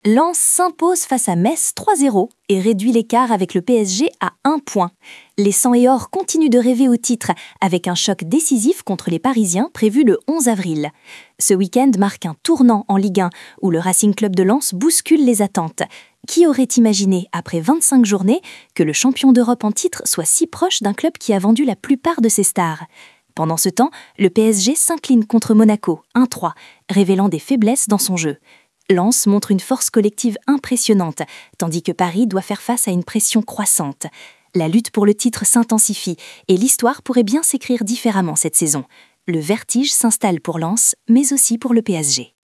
Lens s'impose face à Metz 3-0 et réduit l'écart avec le PSG à 1 point. Les Sang et Or continuent de rêver au titre avec un choc décisif contre les Parisiens prévu le 11 avril. Ce week-end marque un tournant en Ligue 1 où le Racing Club de Lens bouscule les attentes. Qui aurait imaginé, après 25 journées, que le champion d'Europe en titre soit si proche d'un club qui a vendu la plupart de ses stars ? Pendant ce temps, le PSG s'incline contre Monaco 1-3, révélant des faiblesses dans son jeu. Lens montre une force collective impressionnante, tandis que Paris doit faire face à une pression croissante. La lutte pour le titre s'intensifie et l'histoire pourrait bien s'écrire différemment cette saison. Le vertige s'installe pour Lens, mais aussi pour le PSG.